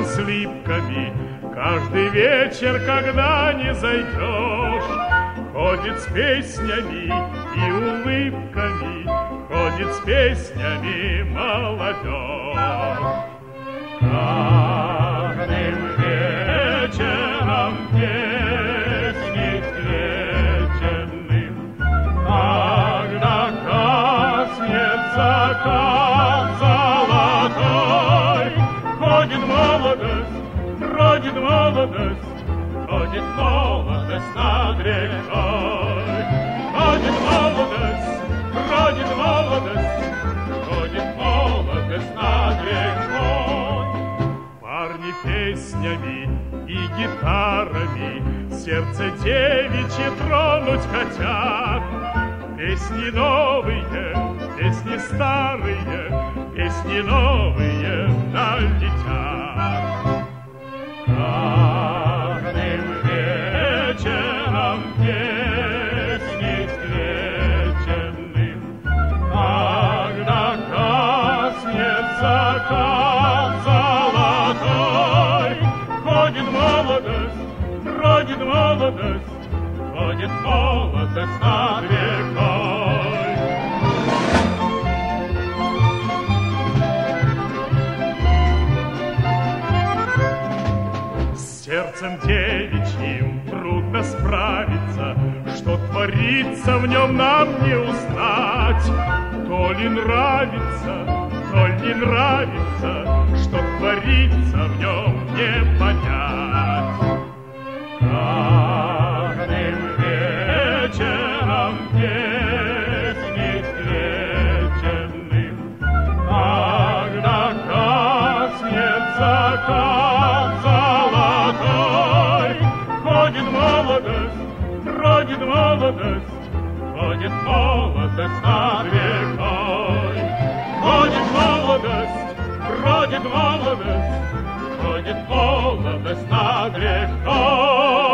с липками. Каждый вечер, когда не зайдешь, ходит с песнями и улыбками, ходит с песнями молодежь. Каждым вечером песни встреченным, когда коснется закат золотой, ходит молодость, бродит молодость, ходит молодость над рекой. Ходит молодость, бродит молодость, ходит молодость над рекой. Парни песнями и гитарами сердце девичье тронуть хотят. Песни новые, песни старые, песни новые налетят. Каждым вечером песни встреченным, когда коснется закат золотой, ходит молодость, бродит молодость, ходит молодость над рекой. С сердцем девичьим трудно справиться, что творится в нем нам не узнать. То ли нравится, то ли не нравится, что творится в нем не понять. Каждым вечером песни встреченным, когда коснется закат золотой, ходит молодость, бродит молодость, ходит молодость над рекой. Ходит молодость, бродит молодость, ходит молодость над рекой.